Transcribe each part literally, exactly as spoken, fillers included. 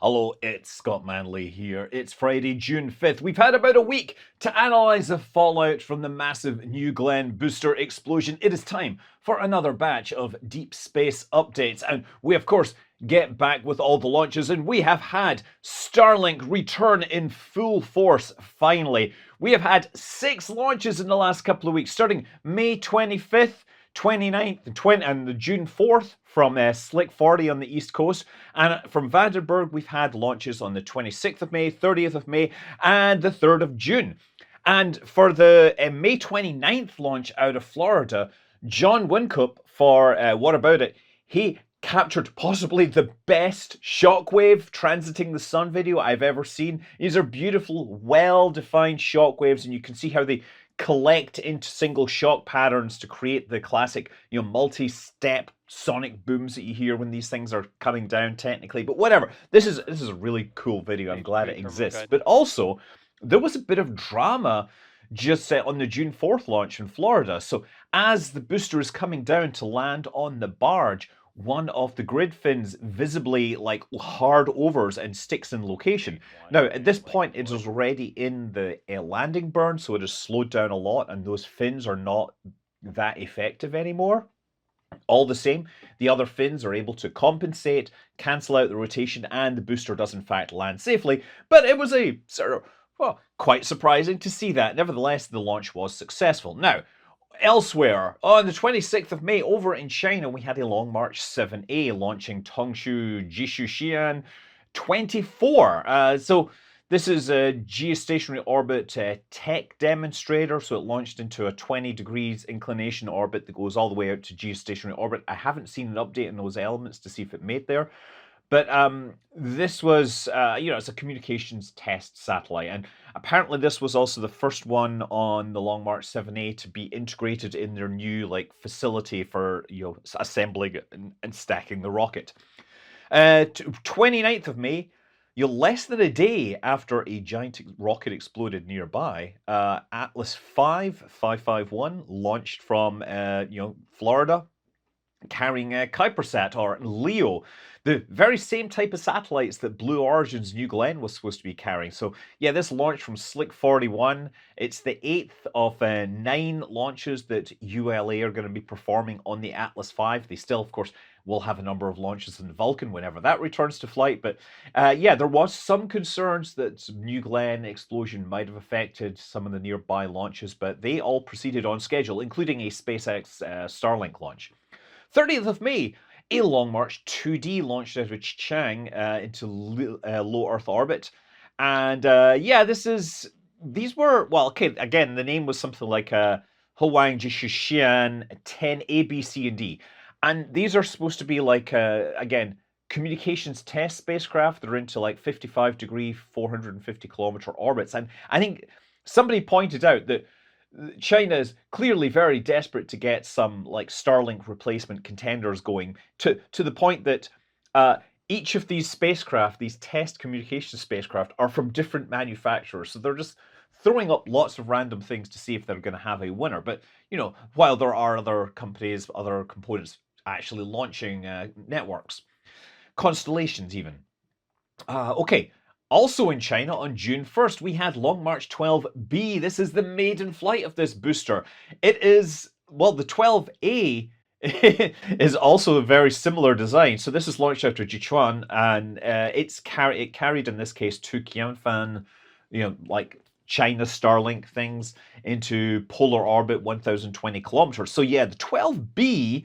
Hello, it's Scott Manley here. It's Friday, June fifth. We've had about a week to analyse the fallout from the massive New Glenn booster explosion. It is time for another batch of deep space updates. And we, of course, get back with all the launches. And we have had Starlink return in full force, finally. We have had six launches in the last couple of weeks, starting May twenty-fifth. twenty-ninth and, twenty, and the June fourth from uh, Slick forty on the East Coast. And from Vandenberg, we've had launches on the twenty-sixth of May, thirtieth of May, and the third of June. And for the uh, May twenty-ninth launch out of Florida, John Wynkoop for uh, What About It, he captured possibly the best shockwave transiting the sun video I've ever seen. These are beautiful, well-defined shockwaves, and you can see how they collect into single shock patterns to create the classic, you know, multi-step sonic booms that you hear when these things are coming down technically. But whatever, this is this is a really cool video. I'm glad it exists. But also, there was a bit of drama just set on the June fourth launch in Florida. So as the booster is coming down to land on the barge, one of the grid fins visibly like hard overs and sticks in location. Now, at this point, it is already in the uh, landing burn, so it has slowed down a lot, and those fins are not that effective anymore. All the same, the other fins are able to compensate, cancel out the rotation, and the booster does in fact land safely. But it was a sort of, well, quite surprising to see that. Nevertheless, the launch was successful. Now, elsewhere, on the twenty-sixth of May, over in China, we had a Long March seven A launching Tongshu Jishuxian twenty-four. Uh, so this is a geostationary orbit uh, tech demonstrator. So it launched into a twenty degrees inclination orbit that goes all the way out to geostationary orbit. I haven't seen an update on those elements to see if it made there. But um, this was, uh, you know, it's a communications test satellite. And apparently this was also the first one on the Long March seven A to be integrated in their new, like, facility for, you know, assembling and, and stacking the rocket. Uh, twenty-ninth of May, you know, less than a day after a giant rocket exploded nearby, uh, Atlas five five five one launched from, uh, you know, Florida, carrying a Kuipersat or LEO, the very same type of satellites that Blue Origin's New Glenn was supposed to be carrying. So yeah, this launched from Slick forty-one. It's the eighth of uh, nine launches that U L A are going to be performing on the Atlas five. They still, of course, will have a number of launches in Vulcan whenever that returns to flight. But uh, yeah, there was some concerns that New Glenn explosion might have affected some of the nearby launches, but they all proceeded on schedule, including a SpaceX uh, Starlink launch. thirtieth of May, a Long March two D launched out of Chang uh, into uh, low Earth orbit. And uh, yeah, this is, these were, well, okay, again, the name was something like uh, Huang Jishuxian ten A, B, C, and D. And these are supposed to be like, uh, again, communications test spacecraft that are into like fifty-five degree, four hundred fifty kilometer orbits. And I think somebody pointed out that China is clearly very desperate to get some like Starlink replacement contenders going to, to the point that uh, each of these spacecraft, these test communication spacecraft, are from different manufacturers. So they're just throwing up lots of random things to see if they're going to have a winner. But, you know, while there are other companies, other components actually launching uh, networks, constellations even. Uh, okay. Also in China, on June first, we had Long March twelve B. This is the maiden flight of this booster. It is, well, the twelve A is also a very similar design. So this is launched out of Jichuan, and uh, it's car it carried, in this case, two Qianfan, you know, like China Starlink things into polar orbit, one thousand twenty kilometers. So yeah, the twelve B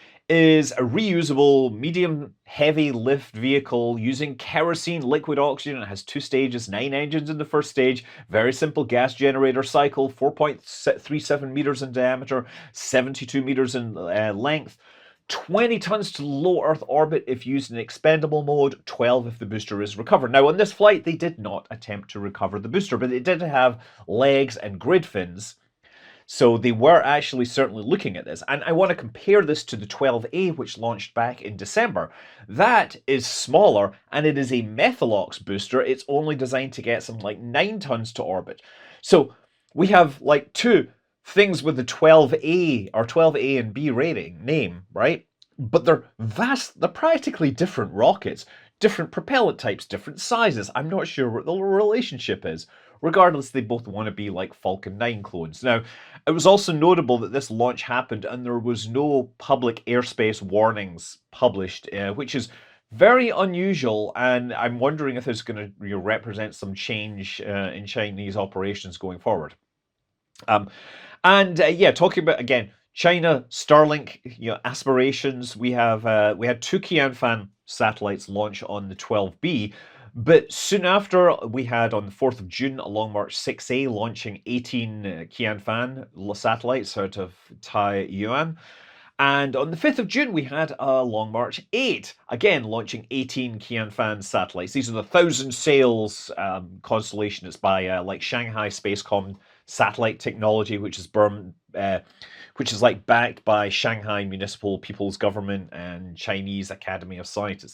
is a reusable medium heavy lift vehicle using kerosene liquid oxygen. It has two stages, nine engines in the first stage, very simple gas generator cycle, four point three seven meters in diameter, seventy-two meters in uh, length, twenty tons to low Earth orbit if used in expendable mode, twelve if the booster is recovered. Now on this flight, they did not attempt to recover the booster, but it did have legs and grid fins. So they were actually certainly looking at this. And I want to compare this to the twelve A, which launched back in December. That is smaller, and it is a Methalox booster. It's only designed to get something like nine tons to orbit. So we have like two things with the twelve A or twelve A and B rating name, right? But they're vast, they're practically different rockets. different propellant types, different sizes. I'm not sure what the relationship is. Regardless, they both want to be like Falcon nine clones. Now, it was also notable that this launch happened and there was no public airspace warnings published, uh, which is very unusual, and I'm wondering if it's going to you know, represent some change uh, in Chinese operations going forward. Um, and uh, yeah, talking about, again, China, Starlink, you know, aspirations. We have uh, we had two Qianfan satellites launch on the twelve B, but soon after we had on the fourth of June a Long March six A launching eighteen uh, Qianfan satellites out of Taiyuan. And on the fifth of June, we had a Long March eight, again launching eighteen Qianfan satellites. These are the Thousand Sails um, constellation. It's by uh, like Shanghai Spacecom Satellite Technology, which is Burm, uh, which is like backed by Shanghai Municipal People's Government and Chinese Academy of Sciences.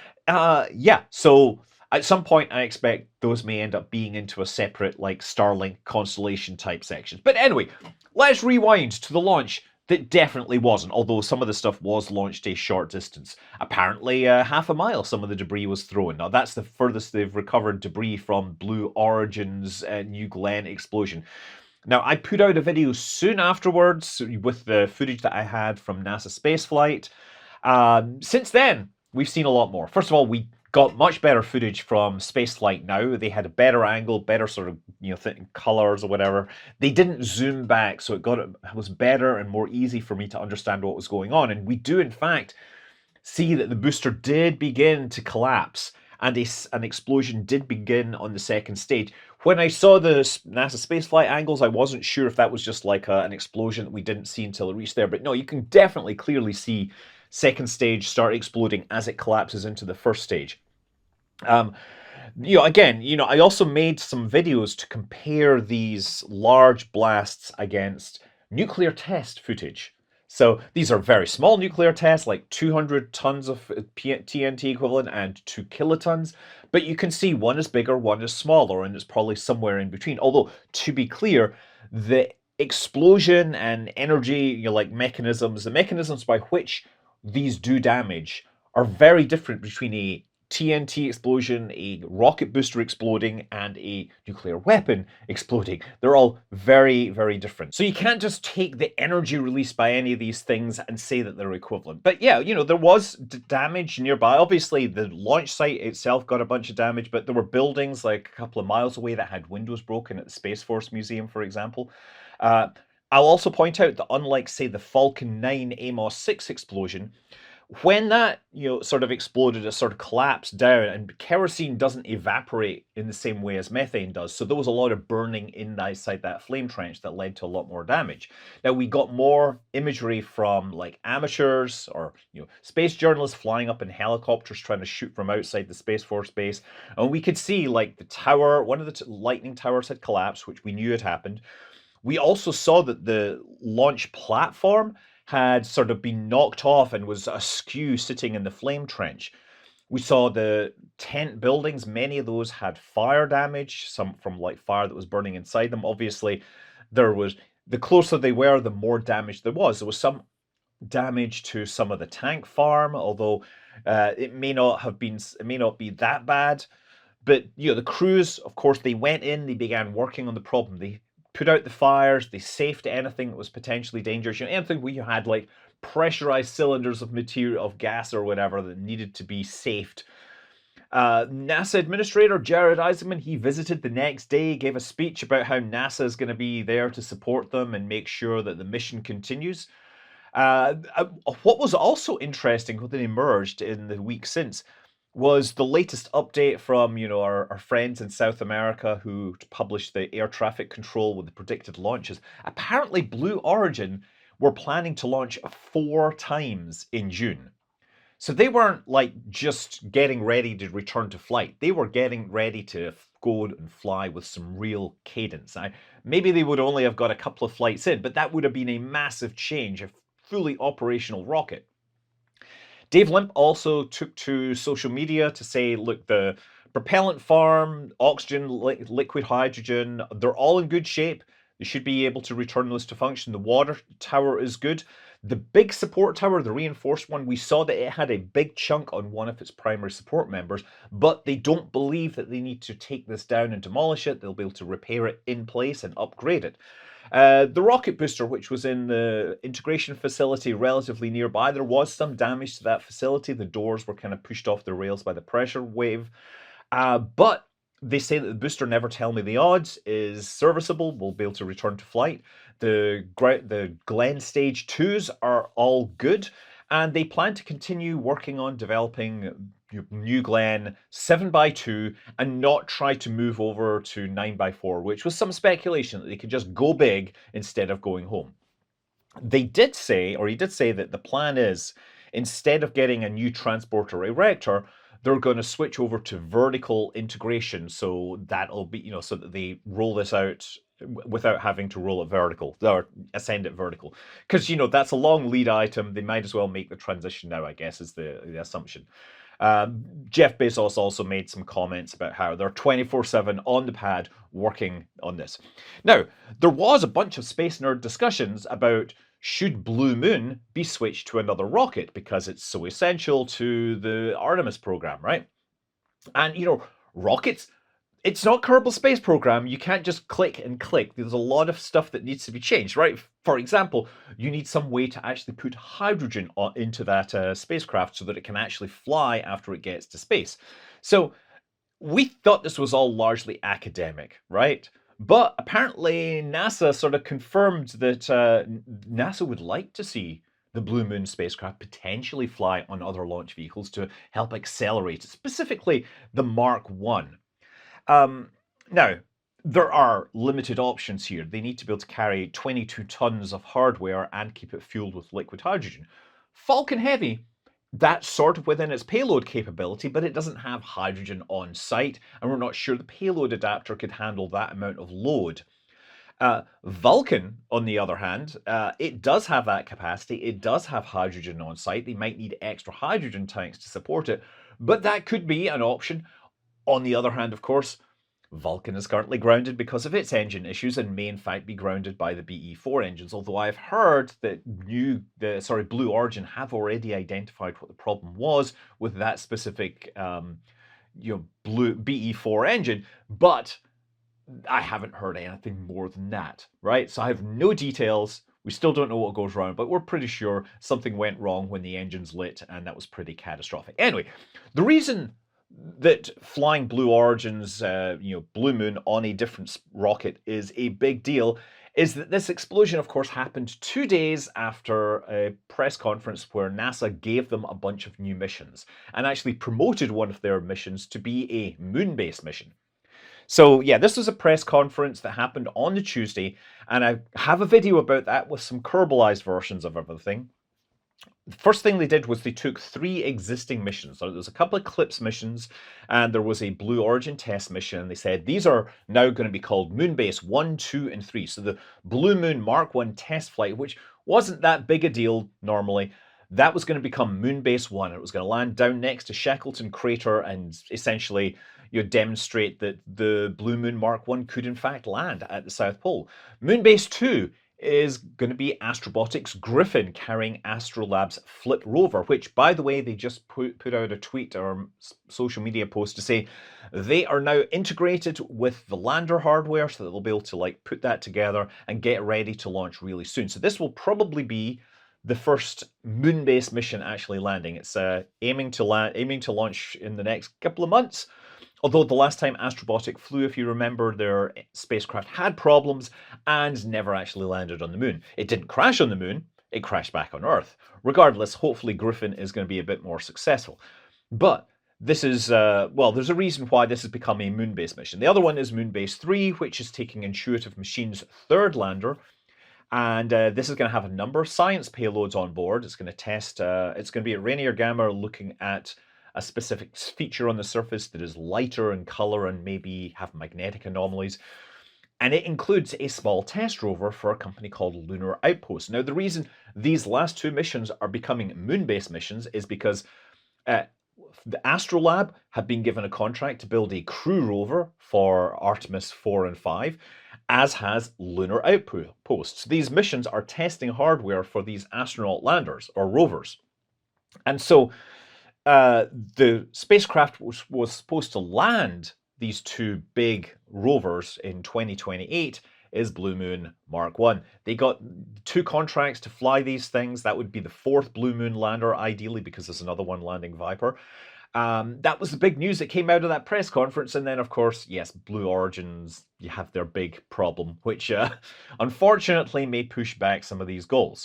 Uh, yeah, so at some point, I expect those may end up being into a separate like Starlink constellation type sections. But anyway, let's rewind to the launch. That definitely wasn't, although some of the stuff was launched a short distance. Apparently, uh, half a mile some of the debris was thrown. Now, that's the furthest they've recovered debris from Blue Origin's uh, New Glenn explosion. Now, I put out a video soon afterwards with the footage that I had from NASA spaceflight. Um, since then, we've seen a lot more. First of all, we got much better footage from spaceflight now. They had a better angle, better sort of, you know, th- colors or whatever. They didn't zoom back, so it got it was better and more easy for me to understand what was going on. And we do, in fact, see that the booster did begin to collapse, and a, an explosion did begin on the second stage. When I saw the NASA spaceflight angles, I wasn't sure if that was just like a, an explosion that we didn't see until it reached there. But no, you can definitely clearly see second stage start exploding as it collapses into the first stage. Um, you know, again, you know, I also made some videos to compare these large blasts against nuclear test footage. So these are very small nuclear tests, like two hundred tons of T N T equivalent and two kilotons. But you can see one is bigger, one is smaller, and it's probably somewhere in between. Although, to be clear, the explosion and energy, you know, like mechanisms, the mechanisms by which these do damage are very different between a T N T explosion, a rocket booster exploding, and a nuclear weapon exploding. They're all very, very different. So you can't just take the energy released by any of these things and say that they're equivalent. But yeah, you know, there was d- damage nearby. Obviously, the launch site itself got a bunch of damage, but there were buildings like a couple of miles away that had windows broken at the Space Force Museum, for example. Uh, I'll also point out that unlike, say, the Falcon nine Amos six explosion, when that, you know, sort of exploded, it sort of collapsed down, and kerosene doesn't evaporate in the same way as methane does. So there was a lot of burning inside that flame trench that led to a lot more damage. Now, we got more imagery from like amateurs or, you know, space journalists flying up in helicopters trying to shoot from outside the Space Force base. And we could see like the tower, one of the t- lightning towers had collapsed, which we knew had happened. We also saw that the launch platform had sort of been knocked off and was askew sitting in the flame trench. We saw the tent buildings, many of those had fire damage, some from like fire that was burning inside them. Obviously, there was, the closer they were, the more damage there was. There was some damage to some of the tank farm, although uh, it may not have been, it may not be that bad. But, you know, the crews, of course, they went in, they began working on the problem. They put out the fires, they safed anything that was potentially dangerous. You know, anything where you had like pressurized cylinders of material, of gas or whatever that needed to be safed. Uh, NASA Administrator Jared Isaacman, he visited the next day, gave a speech about how NASA is going to be there to support them and make sure that the mission continues. Uh, what was also interesting, what emerged in the week since, was the latest update from, you know, our, our friends in South America who published the air traffic control with the predicted launches. Apparently, Blue Origin were planning to launch four times in June. So they weren't like just getting ready to return to flight. They were getting ready to go and fly with some real cadence. I, maybe they would only have got a couple of flights in, but that would have been a massive change, a fully operational rocket. Dave Limp also took to social media to say, look, the propellant farm, oxygen, li- liquid hydrogen, they're all in good shape. They should be able to return those to function. The water tower is good. The big support tower, the reinforced one, we saw that it had a big chunk on one of its primary support members, but they don't believe that they need to take this down and demolish it. They'll be able to repair it in place and upgrade it. Uh, the rocket booster, which was in the integration facility relatively nearby, there was some damage to that facility. The doors were kind of pushed off the rails by the pressure wave. Uh, but they say that the booster, never tell me the odds, is serviceable. We'll be able to return to flight. The, the Glenn Stage twos are all good. And they plan to continue working on developing New Glenn seven by two and not try to move over to nine by four, which was some speculation that they could just go big instead of going home. They did say, or he did say, that the plan is, instead of getting a new transporter erector, they're going to switch over to vertical integration. So that'll be, you know, so that they roll this out without having to roll it vertical or ascend it vertical. Because, you know, that's a long lead item. They might as well make the transition now, I guess, is the, the assumption. Um, Jeff Bezos also made some comments about how they're twenty-four seven on the pad working on this. Now, there was a bunch of Space Nerd discussions about should Blue Moon be switched to another rocket because it's so essential to the Artemis program, right? And, you know, rockets, it's not Kerbal Space Program. You can't just click and click. There's a lot of stuff that needs to be changed, right? For example, you need some way to actually put hydrogen into that uh, spacecraft so that it can actually fly after it gets to space. So we thought this was all largely academic, right? But apparently NASA sort of confirmed that uh, NASA would like to see the Blue Moon spacecraft potentially fly on other launch vehicles to help accelerate it, specifically the Mark one. Um, now, there are limited options here. They need to be able to carry twenty-two tons of hardware and keep it fueled with liquid hydrogen. Falcon Heavy, that's sort of within its payload capability, but it doesn't have hydrogen on site, and we're not sure the payload adapter could handle that amount of load. Uh, Vulcan, on the other hand, uh, it does have that capacity. It does have hydrogen on site. They might need extra hydrogen tanks to support it, but that could be an option. On the other hand, of course, Vulcan is currently grounded because of its engine issues and may in fact be grounded by the B E four engines, although I've heard that new, the, sorry, Blue Origin have already identified what the problem was with that specific um, you know, Blue B E four engine, but I haven't heard anything more than that, right? So I have no details. We still don't know what goes wrong, but we're pretty sure something went wrong when the engine's lit, and that was pretty catastrophic. Anyway, the reason that flying Blue Origin's, uh, you know, Blue Moon on a different rocket is a big deal is that this explosion, of course, happened two days after a press conference where NASA gave them a bunch of new missions and actually promoted one of their missions to be a moon-based mission. So yeah, this was a press conference that happened on the Tuesday, and I have a video about that with some Kerbalized versions of everything. The first thing they did was they took three existing missions. So there was a couple of CLIPS missions, and there was a Blue Origin test mission, and they said these are now going to be called Moonbase one, two, and three. So the Blue Moon Mark one test flight, which wasn't that big a deal normally, that was going to become Moonbase one. It was going to land down next to Shackleton Crater and essentially you know, demonstrate that the Blue Moon Mark one could in fact land at the South Pole. Moonbase two is going to be Astrobotic's Griffin carrying Astrolab's Flip rover, which, by the way, they just put, put out a tweet or social media post to say they are now integrated with the lander hardware so that they'll be able to like put that together and get ready to launch really soon. So this will probably be the first moon-based mission actually landing. It's uh, aiming to land, aiming to launch in the next couple of months. Although the last time Astrobotic flew, if you remember, their spacecraft had problems and never actually landed on the moon. It didn't crash on the moon, it crashed back on Earth. Regardless, hopefully Griffin is going to be a bit more successful. But this is, uh, well, there's a reason why this has become a moon-based mission. The other one is Moonbase three, which is taking Intuitive Machines' third lander. And uh, this is going to have a number of science payloads on board. It's going to test, uh, it's going to be at Rainier Gamma looking at a specific feature on the surface that is lighter in color and maybe have magnetic anomalies. And it includes a small test rover for a company called Lunar Outpost. Now, the reason these last two missions are becoming moon-based missions is because uh, the Astrolab had been given a contract to build a crew rover for Artemis four and five. as has Lunar Outpost. These missions are testing hardware for these astronaut landers or rovers. And so uh, the spacecraft was, was supposed to land these two big rovers in twenty twenty-eight is Blue Moon Mark one. They got two contracts to fly these things. That would be the fourth Blue Moon lander, ideally, because there's another one landing Viper. Um, that was the big news that came out of that press conference. And then, of course, yes, Blue Origins, you have their big problem, which uh, unfortunately may push back some of these goals.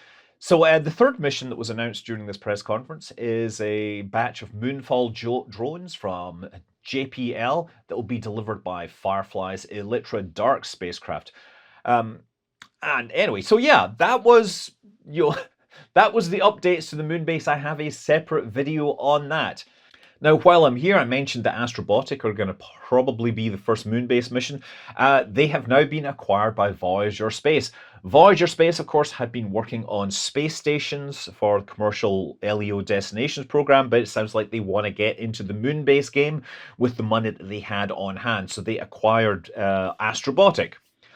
So uh, the third mission that was announced during this press conference is a batch of Moonfall drones from J P L that will be delivered by Firefly's Elytra Dark spacecraft. Um, and anyway, so yeah, that was you know, that was the updates to the moon base. I have a separate video on that. Now, while I'm here, I mentioned that Astrobotic are going to probably be the first moon-based mission. Uh, they have now been acquired by Voyager Space. Voyager Space, of course, had been working on space stations for the commercial L E O Destinations program, but it sounds like they want to get into the moon-based game with the money that they had on hand. So they acquired uh, Astrobotic.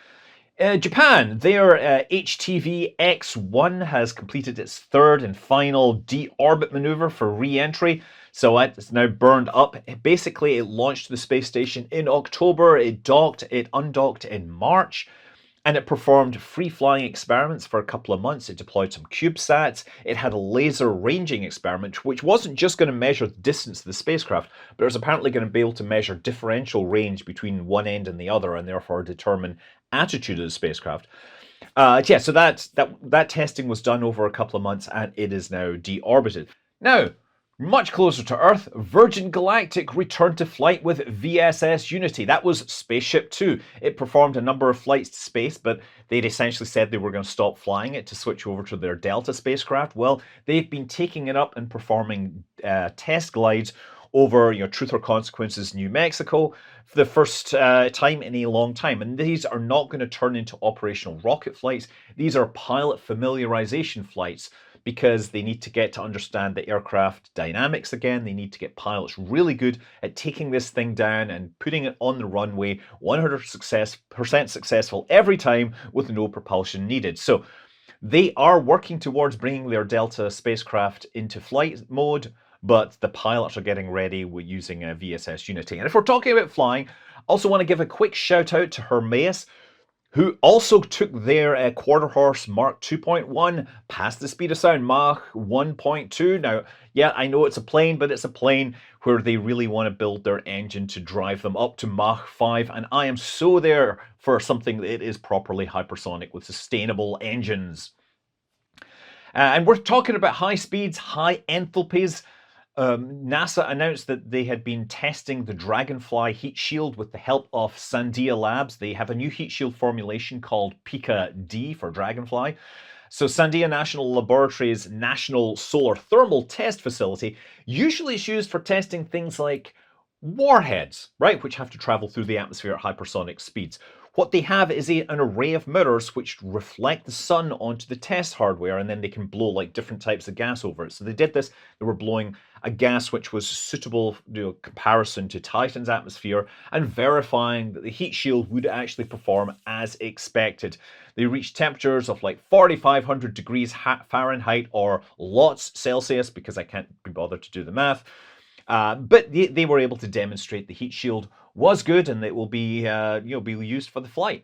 Uh, Japan, their uh, H T V X one has completed its third and final deorbit maneuver for re-entry. So it's now burned up. Basically, it launched the space station in October, it docked, it undocked in March, and it performed free-flying experiments for a couple of months. It deployed some CubeSats. It had a laser ranging experiment, which wasn't just going to measure the distance of the spacecraft, but it was apparently going to be able to measure differential range between one end and the other, and therefore determine attitude of the spacecraft. Uh, yeah, so that, that, that testing was done over a couple of months, and it is now deorbited. Now, much closer to Earth, Virgin Galactic returned to flight with V S S Unity. That was Spaceship Two. It performed a number of flights to space, but they'd essentially said they were going to stop flying it to switch over to their Delta spacecraft. Well, they've been taking it up and performing uh, test glides over, you know, Truth or Consequences, New Mexico, for the first uh, time in a long time. And these are not going to turn into operational rocket flights. These are pilot familiarization flights, because they need to get to understand the aircraft dynamics again. They need to get pilots really good at taking this thing down and putting it on the runway, one hundred percent successful every time with no propulsion needed. So they are working towards bringing their Delta spacecraft into flight mode, but the pilots are getting ready with using a V S S Unity. And if we're talking about flying, I also want to give a quick shout out to Hermaeus, who also took their uh, quarter horse Mark two point one past the speed of sound, Mach one point two. Now, yeah, I know it's a plane, but it's a plane where they really want to build their engine to drive them up to Mach five, and I am so there for something that is properly hypersonic with sustainable engines. Uh, and we're talking about high speeds, high enthalpies. Um, NASA announced that they had been testing the Dragonfly heat shield with the help of Sandia Labs. They have a new heat shield formulation called Pika-D for Dragonfly. So Sandia National Laboratory's National Solar Thermal Test Facility, usually it's used for testing things like warheads, right, which have to travel through the atmosphere at hypersonic speeds. What they have is a, an array of mirrors which reflect the sun onto the test hardware, and then they can blow like different types of gas over it. So they did this, they were blowing a gas which was suitable, you know, comparison to Titan's atmosphere, and verifying that the heat shield would actually perform as expected. They reached temperatures of like forty-five hundred degrees Fahrenheit or lots Celsius, because I can't be bothered to do the math. Uh, but they, they were able to demonstrate the heat shield was good, and it will be, uh, you know, be used for the flight.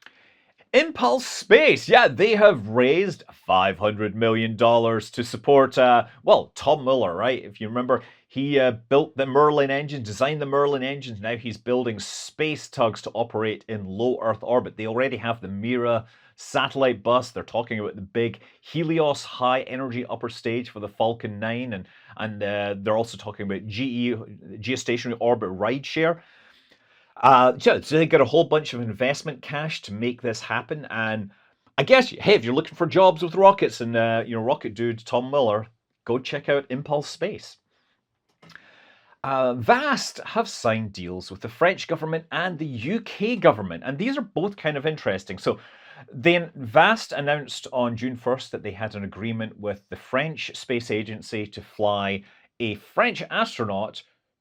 Impulse Space, yeah, they have raised five hundred million dollars to support, uh, well, Tom Mueller, right? If you remember, he uh, built the Merlin engine, designed the Merlin engines. Now he's building space tugs to operate in low Earth orbit. They already have the Mira satellite bus. They're talking about the big Helios high energy upper stage for the Falcon nine, and and uh, they're also talking about G E, geostationary orbit rideshare. Uh, so they got a whole bunch of investment cash to make this happen, and I guess, hey, if you're looking for jobs with rockets and uh, you know, rocket dude Tom Mueller, go check out Impulse Space. Uh, VAST have signed deals with the French government and the U K government, and these are both kind of interesting. So then VAST announced on June first that they had an agreement with the French Space Agency to fly a French astronaut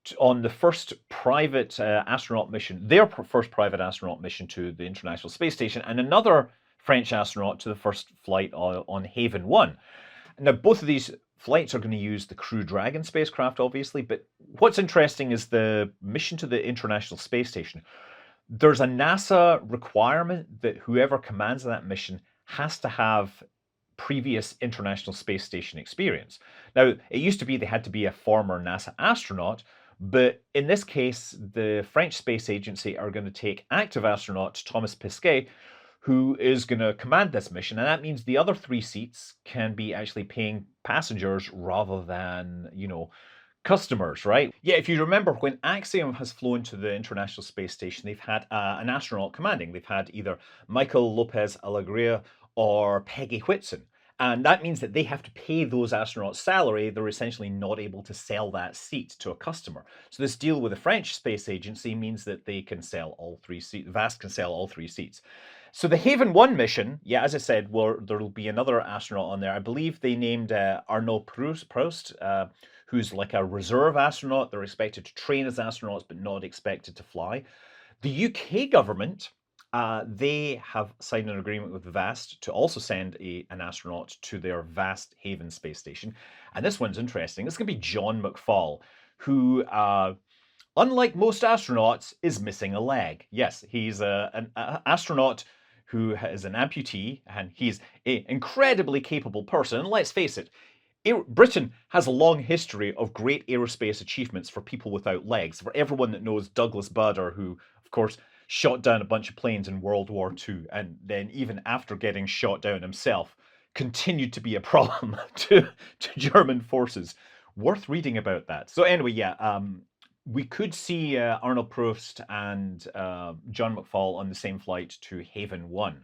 on the first private uh, astronaut mission, their first private astronaut mission to the International Space Station, and another French astronaut to the first flight on, on Haven one. Now, both of these flights are going to use the Crew Dragon spacecraft, obviously, but what's interesting is the mission to the International Space Station. There's a NASA requirement that whoever commands that mission has to have previous International Space Station experience. Now, it used to be they had to be a former NASA astronaut, but in this case, the French Space Agency are going to take active astronaut Thomas Pesquet, who is going to command this mission, and that means the other three seats can be actually paying passengers rather than, you know, customers, right? Yeah, if you remember, when Axiom has flown to the International Space Station, they've had uh, an astronaut commanding. They've had either Michael Lopez Alegria or Peggy Whitson. And that means that they have to pay those astronauts salary. They're essentially not able to sell that seat to a customer. So this deal with the French Space Agency means that they can sell all three seats. VAST can sell all three seats. So the Haven one mission, yeah, as I said, well, there'll be another astronaut on there. I believe they named uh, Arnaud Proust, uh, who's like a reserve astronaut. They're expected to train as astronauts, but not expected to fly. The U K government, Uh, they have signed an agreement with VAST to also send a, an astronaut to their VAST Haven space station. And this one's interesting. It's going to be John McFall, who, uh, unlike most astronauts, is missing a leg. Yes, he's a, an a astronaut who is an amputee, and he's an incredibly capable person. And let's face it, Britain has a long history of great aerospace achievements for people without legs. For everyone that knows Douglas Bader, who, of course, shot down a bunch of planes in World War Two, and then even after getting shot down himself, continued to be a problem to, to German forces. Worth reading about that. So anyway, yeah, um, we could see uh, Arnold Proust and uh, John McFall on the same flight to Haven one.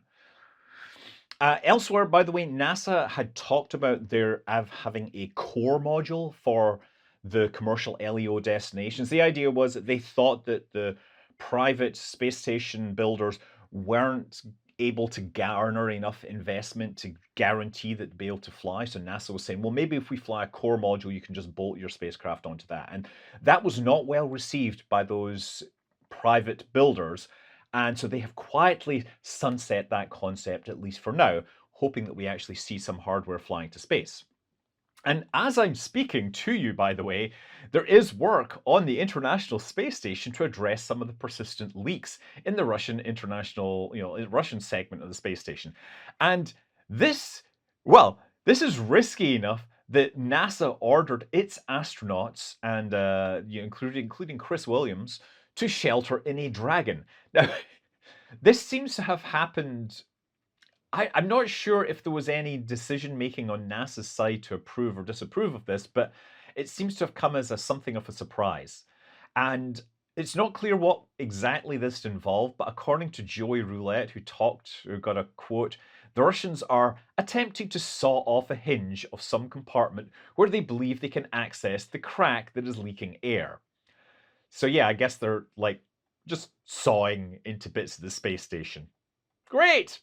Uh, elsewhere, by the way, NASA had talked about their of having a core module for the commercial L E O destinations. The idea was that they thought that the private space station builders weren't able to garner enough investment to guarantee that they'd be able to fly. So NASA was saying, well, maybe if we fly a core module, you can just bolt your spacecraft onto that. And that was not well received by those private builders. And so they have quietly sunset that concept, at least for now, hoping that we actually see some hardware flying to space. And as I'm speaking to you, by the way, there is work on the International Space Station to address some of the persistent leaks in the Russian international, you know, Russian segment of the space station. And this, well, this is risky enough that NASA ordered its astronauts, and uh, you know, including including Chris Williams, to shelter in a Dragon. Now, this seems to have happened. I, I'm not sure if there was any decision-making on NASA's side to approve or disapprove of this, but it seems to have come as a, something of a surprise. And it's not clear what exactly this involved, but according to Joey Roulette, who talked, who got a quote, the Russians are attempting to saw off a hinge of some compartment where they believe they can access the crack that is leaking air. So yeah, I guess they're like just sawing into bits of the space station. Great!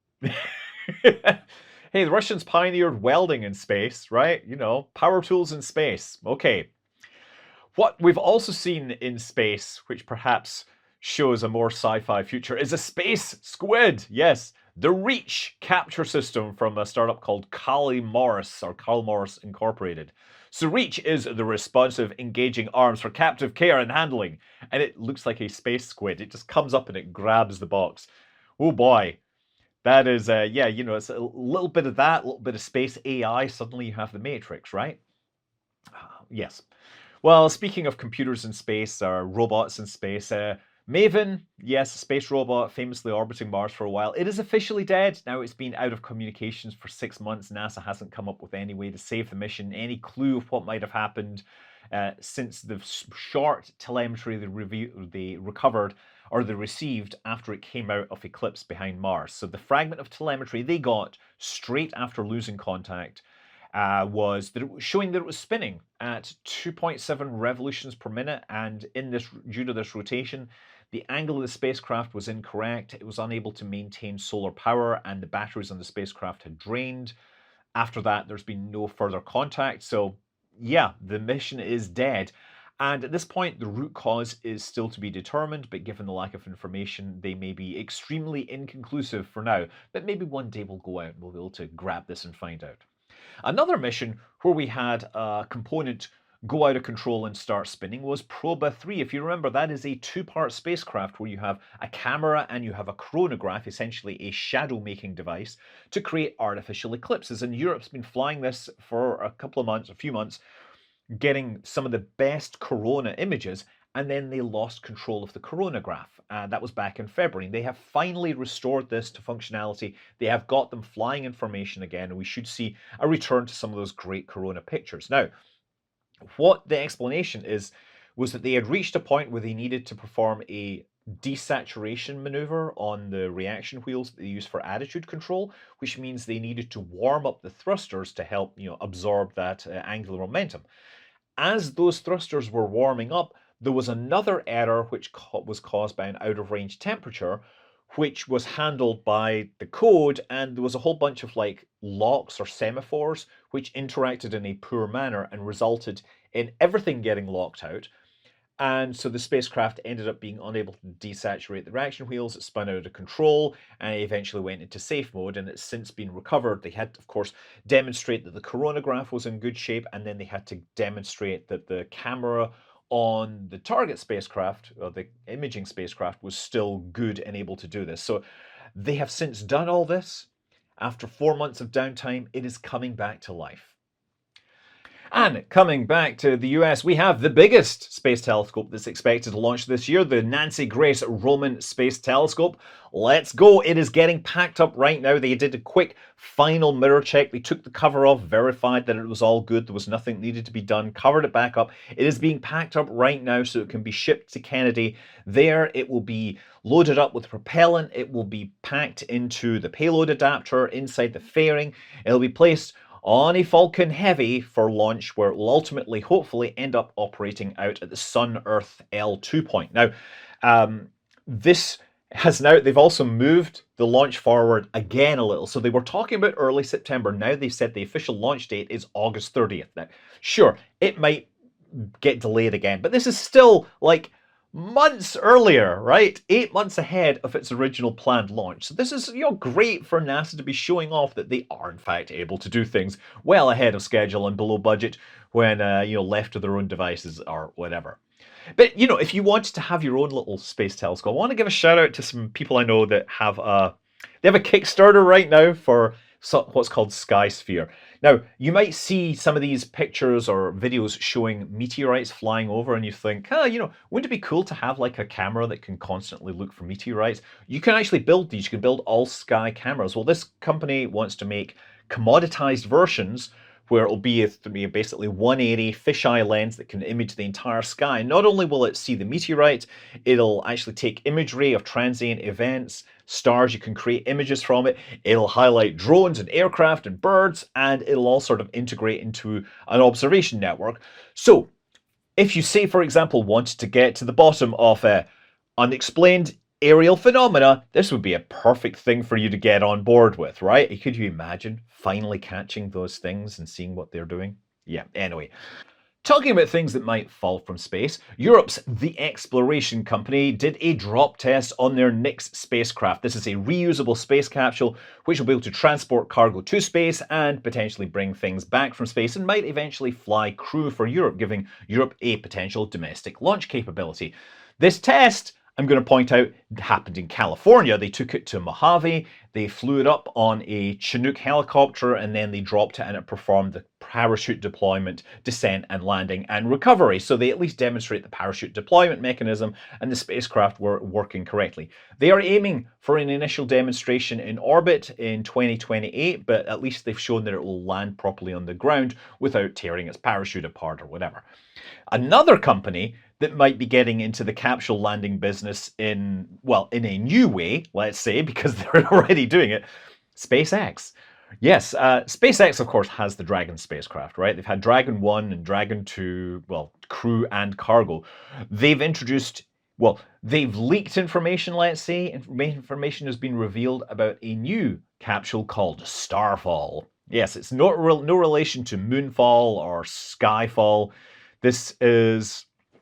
Hey, the Russians pioneered welding in space, right? You know, power tools in space. Okay. What we've also seen in space, which perhaps shows a more sci-fi future, is a space squid. Yes, the Reach capture system from a startup called Carl Morris, or Carl Morris Incorporated. So Reach is the responsive, engaging arms for captive care and handling. And it looks like a space squid. It just comes up and it grabs the box. Oh boy. That is, uh, yeah, you know, it's a little bit of that, a little bit of space A I. Suddenly you have the Matrix, right? Uh, yes. Well, speaking of computers in space, or robots in space, uh, Maven, yes, a space robot famously orbiting Mars for a while. It is officially dead. Now it's been out of communications for six months. NASA hasn't come up with any way to save the mission, any clue of what might have happened uh, since the short telemetry they, re they recovered or they received after it came out of eclipse behind Mars. So the fragment of telemetry they got straight after losing contact uh, was that it was showing that it was spinning at two point seven revolutions per minute, and in this, due to this rotation, the angle of the spacecraft was incorrect. It was unable to maintain solar power, and the batteries on the spacecraft had drained. After that, there's been no further contact. So yeah, the mission is dead. And at this point, the root cause is still to be determined, but given the lack of information, they may be extremely inconclusive for now. But maybe one day we'll go out and we'll be able to grab this and find out. Another mission where we had a component go out of control and start spinning was Proba three. If you remember, that is a two-part spacecraft where you have a camera and you have a coronagraph, essentially a shadow-making device, to create artificial eclipses. And Europe's been flying this for a couple of months, a few months, getting some of the best corona images, and then they lost control of the coronagraph. Uh, that was back in February. They have finally restored this to functionality. They have got them flying information again, and we should see a return to some of those great corona pictures. Now, what the explanation is was that they had reached a point where they needed to perform a desaturation maneuver on the reaction wheels that they use for attitude control, which means they needed to warm up the thrusters to help, you know, absorb that uh, angular momentum. As those thrusters were warming up, there was another error which was caused by an out-of-range temperature, which was handled by the code, and there was a whole bunch of like locks or semaphores which interacted in a poor manner and resulted in everything getting locked out. And so the spacecraft ended up being unable to desaturate the reaction wheels. It spun out of control and it eventually went into safe mode, and it's since been recovered. They had to, of course, demonstrate that the coronagraph was in good shape, and then they had to demonstrate that the camera on the target spacecraft, or the imaging spacecraft, was still good and able to do this. So they have since done all this. After four months of downtime, it is coming back to life. And coming back to the U S, we have the biggest space telescope that's expected to launch this year, the Nancy Grace Roman Space Telescope. Let's go. It is getting packed up right now. They did a quick final mirror check. They took the cover off, verified that it was all good. There was nothing needed to be done, covered it back up. It is being packed up right now so it can be shipped to Kennedy. There, it will be loaded up with propellant. It will be packed into the payload adapter inside the fairing. It'll be placed on a Falcon Heavy for launch, where it will ultimately, hopefully, end up operating out at the Sun-Earth L two point. Now, um, this has now, they've also moved the launch forward again a little. So they were talking about early September. Now they've said the official launch date is August thirtieth. Now, sure, it might get delayed again, but this is still like months earlier, right? Eight months ahead of its original planned launch. So this is, you know, great for NASA to be showing off that they are in fact able to do things well ahead of schedule and below budget when, uh, you know, left to their own devices or whatever. But, you know, if you wanted to have your own little space telescope, I want to give a shout out to some people I know that have a, they have a Kickstarter right now for what's called Skysphere. Now, you might see some of these pictures or videos showing meteorites flying over, and you think, ah, you know, wouldn't it be cool to have like a camera that can constantly look for meteorites? You can actually build these. You can build all sky cameras. Well, this company wants to make commoditized versions where it'll be a, basically one eighty fisheye lens that can image the entire sky. Not only will it see the meteorites, it'll actually take imagery of transient events, stars. You can create images from it. It'll highlight drones and aircraft and birds, and it'll all sort of integrate into an observation network. So if you say, for example, wanted to get to the bottom of uh, unexplained aerial phenomena, this would be a perfect thing for you to get on board with, right? Could you imagine finally catching those things and seeing what they're doing? Yeah, anyway. Talking about things that might fall from space, Europe's The Exploration Company did a drop test on their Nix spacecraft. This is a reusable space capsule which will be able to transport cargo to space and potentially bring things back from space, and might eventually fly crew for Europe, giving Europe a potential domestic launch capability. This test, I'm going to point out, happened in California. They took it to Mojave, they flew it up on a Chinook helicopter, and then they dropped it and it performed the parachute deployment, descent and landing and recovery. So they at least demonstrate the parachute deployment mechanism and the spacecraft were working correctly. They are aiming for an initial demonstration in orbit in twenty twenty-eight, but at least they've shown that it will land properly on the ground without tearing its parachute apart or whatever. Another company that might be getting into the capsule landing business in, well, in a new way, let's say, because they're already doing it, SpaceX. Yes, uh, SpaceX, of course, has the Dragon spacecraft, right? They've had Dragon one and Dragon two, well, crew and cargo. They've introduced, well, they've leaked information, let's say. Information has been revealed about a new capsule called Starfall. Yes, it's not real, no relation to Moonfall or Skyfall. This is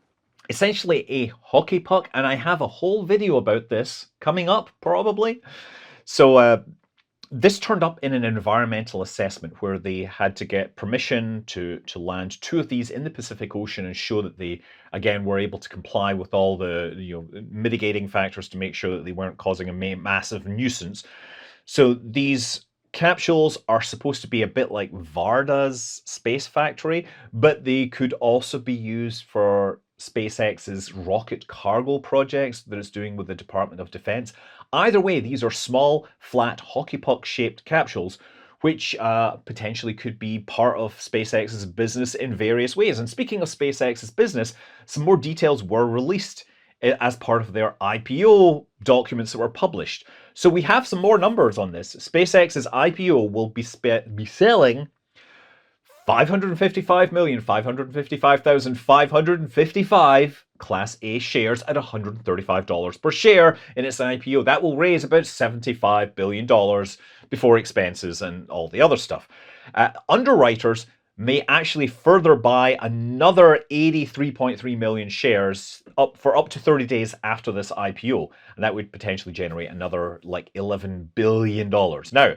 essentially a hockey puck, and I have a whole video about this coming up, probably. So uh, this turned up in an environmental assessment where they had to get permission to, to land two of these in the Pacific Ocean and show that they, again, were able to comply with all the you know mitigating factors to make sure that they weren't causing a ma- massive nuisance. So these capsules are supposed to be a bit like Varda's space factory, but they could also be used for SpaceX's rocket cargo projects that it's doing with the Department of Defense. Either way, these are small, flat, hockey puck shaped capsules, which uh, potentially could be part of SpaceX's business in various ways. And speaking of SpaceX's business, some more details were released as part of their I P O documents that were published. So we have some more numbers on this. SpaceX's I P O will be, be selling five hundred fifty-five million, five hundred fifty-five thousand, five hundred fifty-five Class A shares at one hundred thirty-five dollars per share in its I P O. That will raise about seventy-five billion dollars before expenses and all the other stuff. Uh, underwriters may actually further buy another eighty-three point three million shares up for up to thirty days after this I P O. And that would potentially generate another like eleven billion dollars. Now,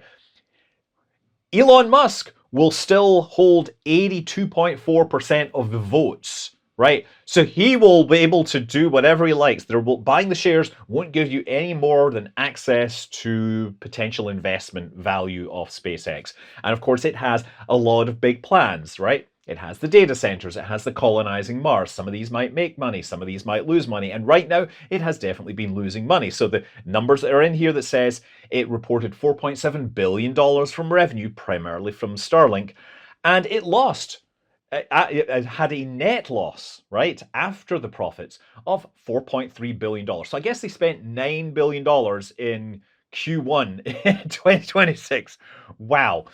Elon Musk will still hold eighty-two point four percent of the votes, right? So he will be able to do whatever he likes. There will, buying the shares won't give you any more than access to potential investment value of SpaceX. And of course, it has a lot of big plans, right? It has the data centers, it has the colonizing Mars. Some of these might make money, some of these might lose money. And right now, it has definitely been losing money. So the numbers that are in here that says it reported four point seven billion dollars from revenue, primarily from Starlink, and it lost. It had a net loss, right, after the profits of four point three billion dollars. So I guess they spent nine billion dollars in Q one in twenty twenty-six. Wow.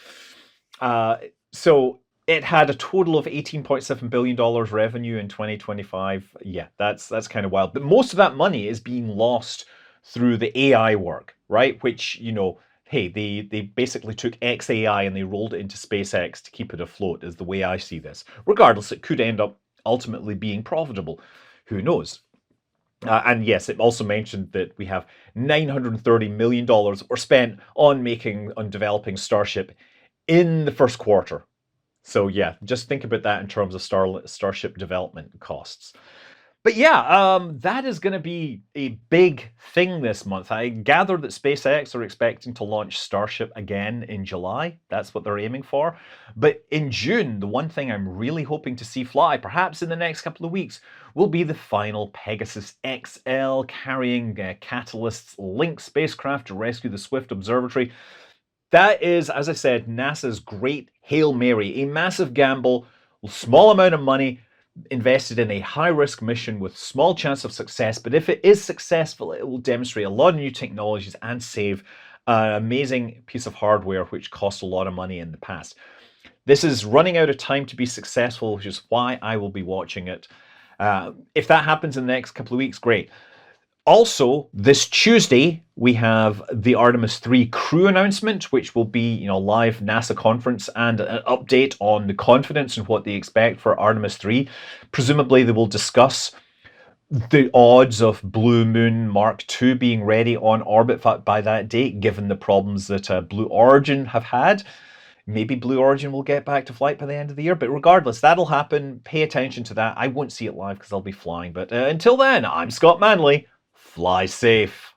Uh, so it had a total of eighteen point seven billion dollars revenue in twenty twenty-five. Yeah, that's that's kind of wild. But most of that money is being lost through the A I work, right? Which, you know, hey, they, they basically took X A I and they rolled it into SpaceX to keep it afloat, is the way I see this. Regardless, it could end up ultimately being profitable. Who knows? Uh, and yes, it also mentioned that we have nine hundred thirty million dollars were spent on making, on developing Starship in the first quarter. So yeah, just think about that in terms of Star, Starship development costs. But yeah, um, that is going to be a big thing this month. I gather that SpaceX are expecting to launch Starship again in July. That's what they're aiming for. But in June, the one thing I'm really hoping to see fly, perhaps in the next couple of weeks, will be the final Pegasus X L carrying uh, Catalyst's Link spacecraft to rescue the Swift Observatory. That is, as I said, NASA's great Hail Mary, a massive gamble, small amount of money, invested in a high-risk mission with small chance of success, but if it is successful, it will demonstrate a lot of new technologies and save an amazing piece of hardware which cost a lot of money in the past. This is running out of time to be successful, which is why I will be watching it. Uh, if that happens in the next couple of weeks, great. Also, this Tuesday, we have the Artemis three crew announcement, which will be, you know, live NASA conference and an update on the confidence and what they expect for Artemis three. Presumably, they will discuss the odds of Blue Moon Mark two being ready on orbit by that date, given the problems that uh, Blue Origin have had. Maybe Blue Origin will get back to flight by the end of the year, but regardless, that'll happen. Pay attention to that. I won't see it live because I'll be flying, but uh, until then, I'm Scott Manley. Fly safe.